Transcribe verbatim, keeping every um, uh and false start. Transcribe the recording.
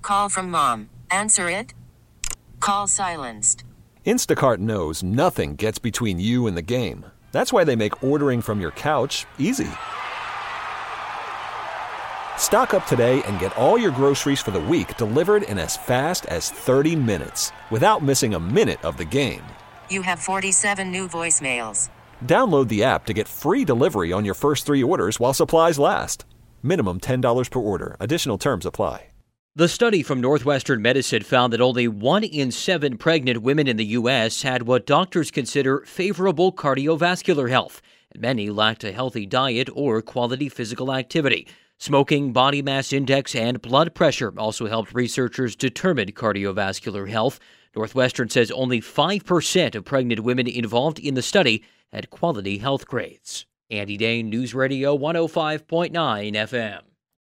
Call from mom. Answer it. Call silenced. Instacart knows nothing gets between you and the game. That's why they make ordering from your couch easy. Stock up today and get all your groceries for the week delivered in as fast as thirty minutes without missing a minute of the game. You have forty-seven new voicemails. Download the app to get free delivery on your first three orders while supplies last. Minimum ten dollars per order. Additional terms apply. The study from Northwestern Medicine found that only one in seven pregnant women in the U S had what doctors consider favorable cardiovascular health, and many lacked a healthy diet or quality physical activity. Smoking, body mass index, and blood pressure also helped researchers determine cardiovascular health. Northwestern says only five percent of pregnant women involved in the study had quality health grades. Andy Dane, News Radio one oh five point nine F M.